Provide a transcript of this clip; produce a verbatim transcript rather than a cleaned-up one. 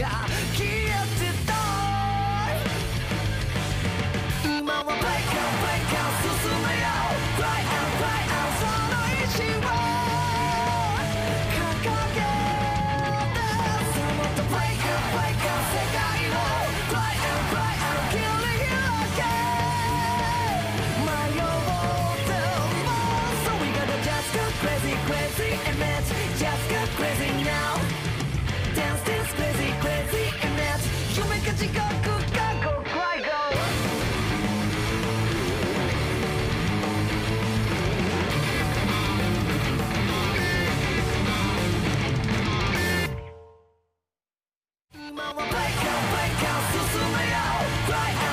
消えてた今は Break out Break out 進めよう Fly out Fly out その意志を掲げてさもっと Break out Break out 世界を Fly out Fly out 切り開け迷っても So we gotta just go crazy crazy image Just go crazy now Dance this crazy crazy image 夢か地獄か Go cry go今は Break out Break out 進めよう Fly out